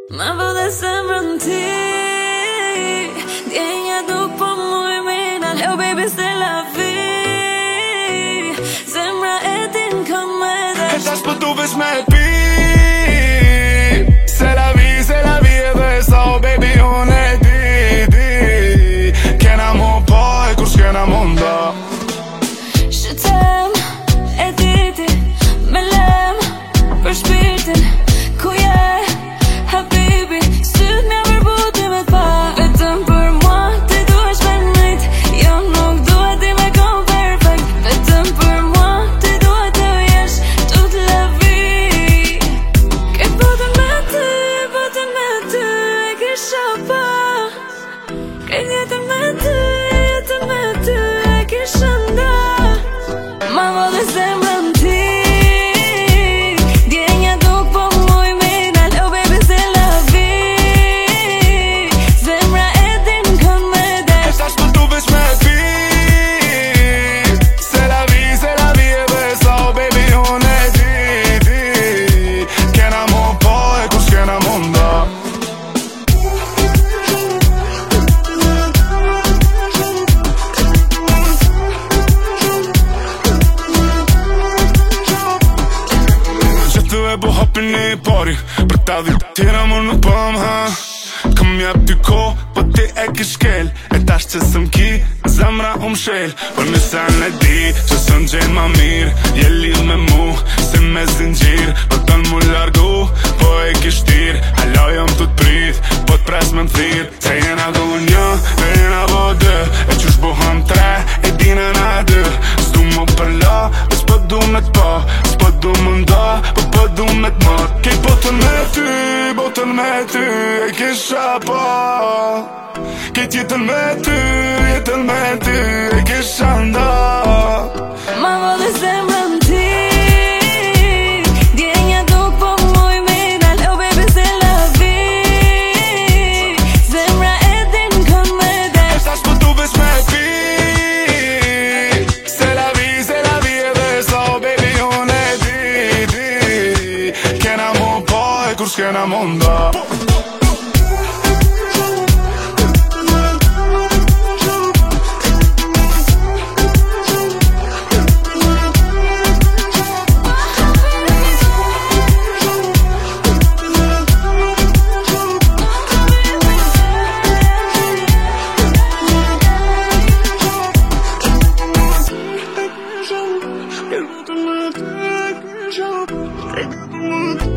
Ma vode sembrën ti Djenja duk po muj mina Leo baby c'est la vie Zemra e din kom me dhe E tash po du vesh me pi C'est la vie edhe sa o baby unë e di Kena mu po e kur s'kena munda Shëtem e diti Me lem për shpirtin Ku je habibi Syt mja përbuti me t'pa Vetëm për mua ti duesh me njët Jo nuk duhet ti me kom perfect Vetëm për mua ti duhet të jesh Tut la vi Këtë botën me ty e kisha pa Këtë jetën me ty e kisha nda Ma vode zemrën ti Djenja duk po muj mina Leo baby c'est la vie Zemra e din kom me dhe E tash po du vesh me pi C'est la vie edhe sa o baby unë e di Kena mu po e kur s'kena munda Po hopin e pari Për ta dhit tira më nuk po më Kam jep ty ko, po ti e kishkel E tash që sëm ki, zemra shel Por nëse në di, që sën gjenë ma mirë Je lidh me mu, si me zingjir Po të në mu largu, po e kishtir Halo jom të t'prit, po t'pres me m'thir Se jena du një, e jena bo dë E qysh bohëm tre, e dine na dë S'du mu përla, e s'po du me t'pa S'po du më nda, po du me t'mat Kej botën me ty, e kisha pa Kej jetën me ty, e kisha nda Ma vode zemrën ti Djenja duk po muj mina Leo baby c'est la vie Zemra e din kom me dhe E tash po du vesh me pi C'est la vie edhe sa o baby unë e di Kena mu po e kur s'kena munda Regarde-moi.